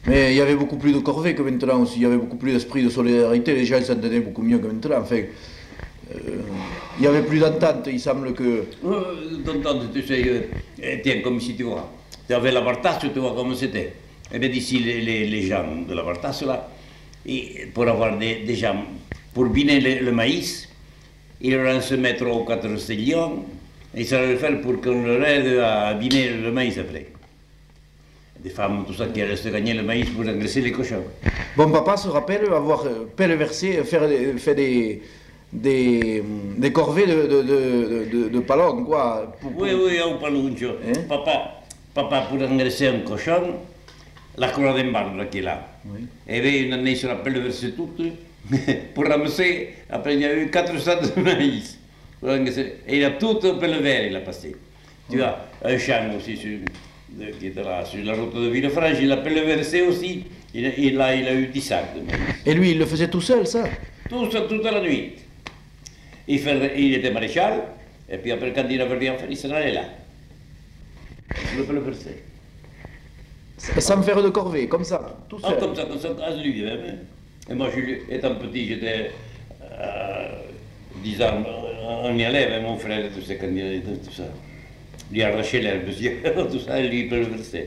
Mais il y avait beaucoup plus de corvées que maintenant aussi, il y avait beaucoup plus d'esprit de solidarité, les gens s'entendaient beaucoup mieux que maintenant. Enfin, il n'y avait plus d'entente, il semble que... D'entendre, tu sais, tiens, comme ici, tu vois, tu avais la Bartasse, tu vois comment c'était. Et bien ici, les gens de la Bartasse, là, et pour avoir des gens, pour biner le maïs, ils auraient se mettre aux 4 stellions, et ça le faire pour qu'on leur aide à biner le maïs après. Des femmes, tout ça, qui allaient se gagner le maïs pour engraisser les cochons. Bon, papa se rappelle avoir pèleversé, fait des corvées de palon, quoi. Oui, oui, un paluncio. Papa, pour engraisser un cochon, la croix d'embarque qui est là. Oui. Et bien, une année, je rappelle versé tout, pour ramasser, après il y a eu 4 sacs de maïs. Et il a tout pelevé, il a passé. Tu vois, un champ aussi qui était là, sur la route de Villefranche, il a peleversé aussi, il a eu 10 sacs de maïs. Et lui, il le faisait tout seul, ça? Tout ça, toute la nuit. Il était maréchal, et puis après, quand il avait rien fait, il s'en allait là. Il le peleversé. Sans faire de corvée, comme ça, tout seul. Ah, comme ça, à lui. Hein. Et moi, étant petit, j'étais 10 ans, on y allait avec mon frère, tout ça, quand il allait, tout ça. Lui arracher l'herbe, tout ça, et lui pulvérisait.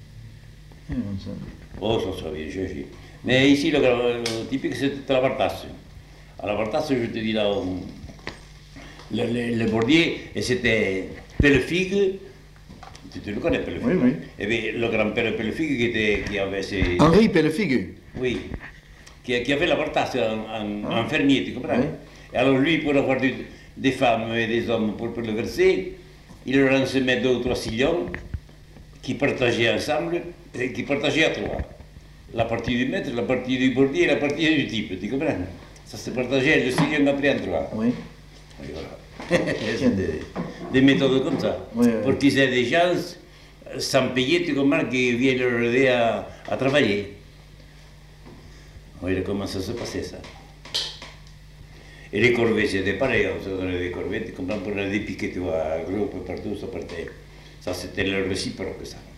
Oh, ça serait bien cherché. Mais ici, le typique, c'était la Bartasse. À la Bartasse, je te dis là, le bordier, et c'était Pellefigue. Tu le connais, Pellefigue? Oui, oui. Et bien, le grand-père Pellefigue qui avait ses... Henri Pellefigue? Oui. Qui avait la Bartasse en fermier, tu comprends? Oui. Et alors lui, pour avoir des femmes et des hommes pour le verser, il leur en se met 2 ou 3 sillons qui partageaient ensemble, et qui partageaient à 3. La partie du maître, la partie du bordier et la partie du type, tu comprends? Ça se partageait le sillon après en 3. Oui. Et voilà. des méthodes comme ça. Oui, oui. Pour qu'ils aient des gens sans payer, tu comprends, qui viennent leur aider à travailler. Oui, comment ça se passait ça. Et les corvées, c'était pareil, on se donnait des corvées, tu comprends, pour aller des piquets, tu vois, gros, partout, ça partait. Ça, c'était le réciproque, ça.